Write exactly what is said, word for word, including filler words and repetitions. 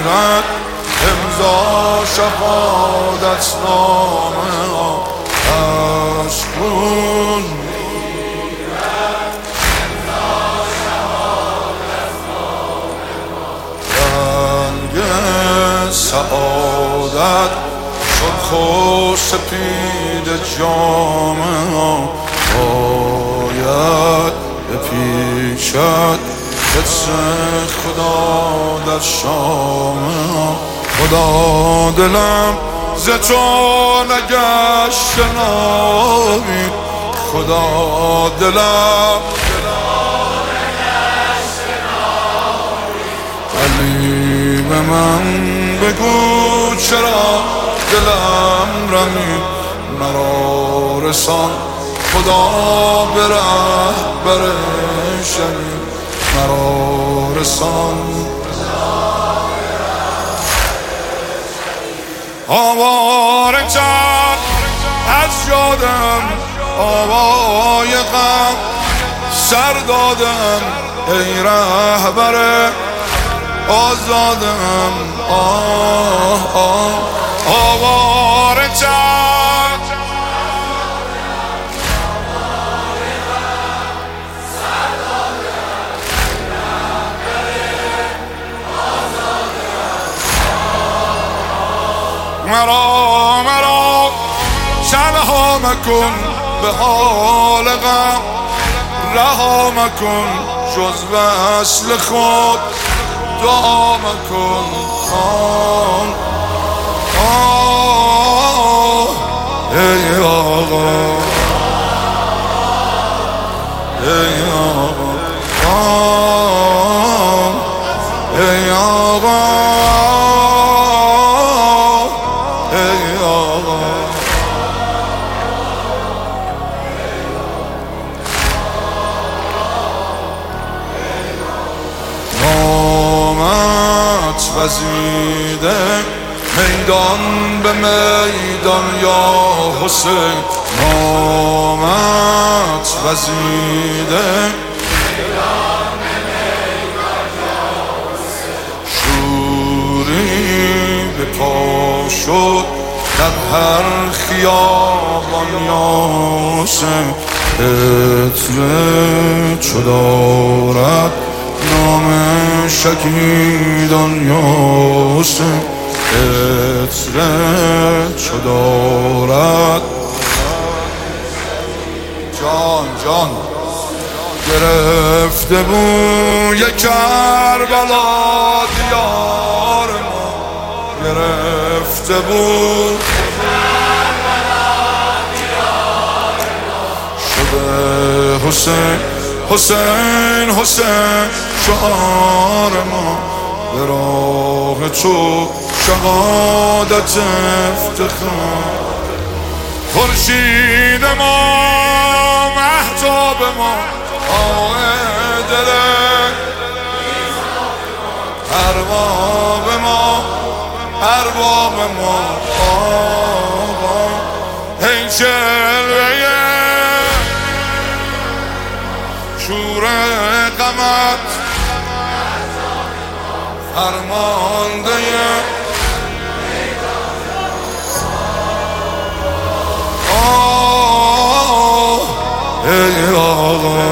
شهادت امضا شهادت نامه ها اشکون رنگ سعادت شد خوش سپید جامه ها باید بپیشد قدس خدا در شامه ها خدا دلم ز تو نگشت نامید خدا دلم علی به من بگو چرا دلم رمید مرا رسان خدا به رهبر شمید مرا رسان آواره تر از یادم آوای غم سر دادم ای رهبر آزادم آه آه آواره تر مرا مرا تنها مکن به حال غم رها مکن جز وصل خود دعا مکن آه آه ای آقا ای آقا آه ای آقا وزیده میدان به میدان یا حسین نامت وزیده میدان به میدان یا حسین شوری به پا شد در هر خیابان یا حسین عطر چو دارد نام شکیدان یا حسین عطر چو دارد جان جان گرفته بوی کربلا دیار ما گرفته بود شده حسین حسین حسین شعار ما به راه تو شهادت افتخار خورشید ما مهتاب ما آه دل ارباب ما ارباب ما آقا ای جلوه شور قمت فرمانده آه ای آقا